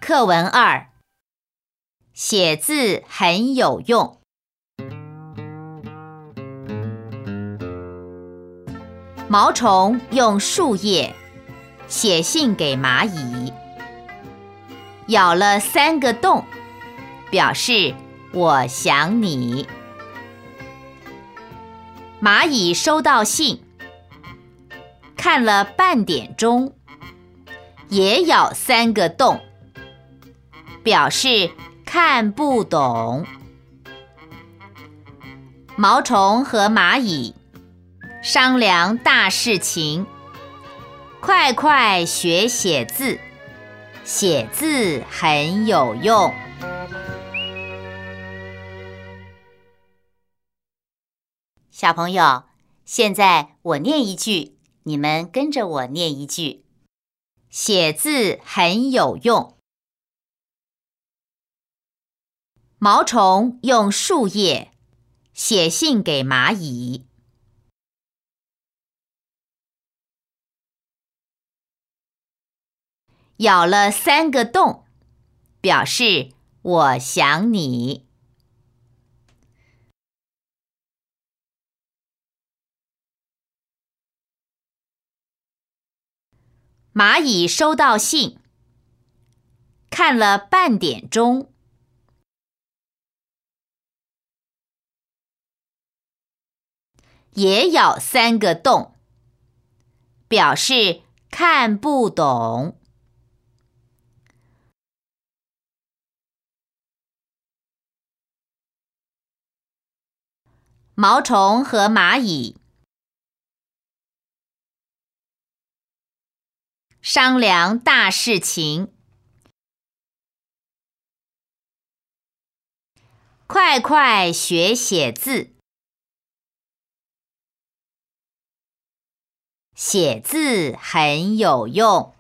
课文2，写字很有用。毛虫用树叶写信给蚂蚁，咬了3个洞，表示我想你。蚂蚁收到信，看了半点钟，也咬3个洞，表示看不懂。毛虫和蚂蚁商量大事情，快快学写字，写字很有用。小朋友，现在我念一句，你们跟着我念一句。写字很有用。毛虫用树叶写信给蚂蚁，咬了3个洞，表示我想你。蚂蚁收到信，看了半点钟，也咬3个洞，表示看不懂。毛虫和蚂蚁商量大事情，快快学写字，写字很有用。